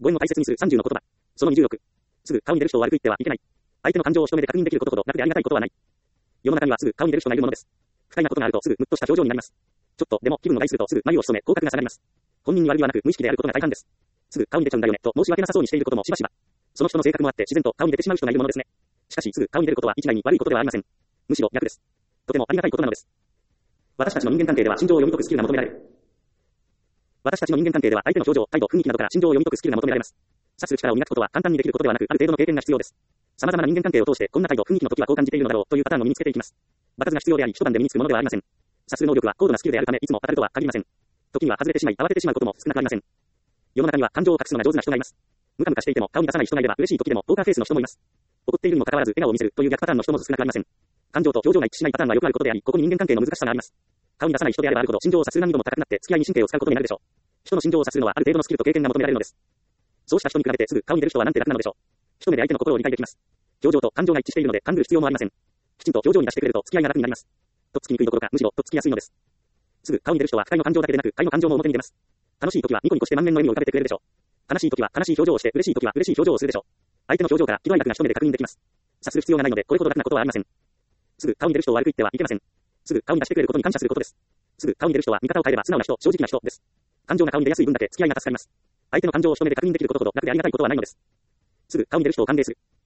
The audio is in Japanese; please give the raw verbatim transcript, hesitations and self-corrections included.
語縁を大切にするさんじゅうの言葉。そのにじゅうろく。すぐ顔に出る人を悪く言ってはいけない。相手の感情を一目で確認できることほど楽でありがたいことはない。世の中にはすぐ顔に出る人がいるものです。不快なことがあるとすぐムッとした表情になります。ちょっとでも気分を害するとすぐ眉を潜め口角が下がります。本人に悪気はなく無意識であることが大半です。すぐ顔に出ちゃうんだよねと申し訳なさそうにしていることもしばしば。その人の性格もあって自然と顔に出てしまう人がいるものですね。しかしすぐ顔に出ることは一概に悪いことではありません。むしろ逆です。とてもありがたいことなのです。私たちの人間関係では心情を読み解くスキルが求められる。私たちの人間関係では相手の表情、態度、雰囲気などから心情を読み解くスキルが求められます。察する力を磨くことは簡単にできることではなく、ある程度の経験が必要です。様々な人間関係を通して、こんな態度、雰囲気の時はこう感じているのだろうというパターンを身につけていきます。場数が必要であり、一晩で身につくものではありません。察する能力は高度なスキルであるため、いつも当たるとは限りません。時には外れてしまい、慌ててしまうことも少なくありません。世の中には感情を隠すのが上手な人がいます。ムカムカしていても顔に出さない人がいれば、嬉しい時でもポーカーフェイスの人もいます。怒っているにもかかわらず笑顔を見せるという逆パターンの人も少なくありません。感情と表情が一致しないパターンはよくあることであり、ここに人間関係の難しさがあります。顔に出さない人であればあるほど心情を察する難易度も高くなって付き合いに神経を使うことになるでしょう。人の心情を察するのはある程度のスキルと経験が求められるのです。そうした人に比べてすぐ顔に出る人はなんて楽なのでしょう。一目で相手の心を理解できます。表情と感情が一致しているので勘ぐる必要もありません。きちんと表情に出してくれると付き合いが楽になります。とっつきにくいどころかむしろとっつきやすいのです。すぐ顔に出る人は不快の感情だけでなく快の感情も表に出ます。楽しい時はニコニコして満面の笑みを浮かべてくれるでしょう。悲しい時は悲しい表情をして嬉しい時は嬉しい表情をするでしょう。相手の表情から喜怒哀楽が一目で確認できます。察する必要がないのでこれほど楽なことはありません。すぐ顔に出る人を悪く言ってはいけません。すぐ顔に出してくれることに感謝することです。すぐ顔に出る人は見方を変えれば素直な人、正直な人です。感情が顔に出やすい分だけ付き合いが助かります。相手の感情を一目で確認できることほど楽でありがたいことはないのです。すぐ顔に出る人を歓迎する。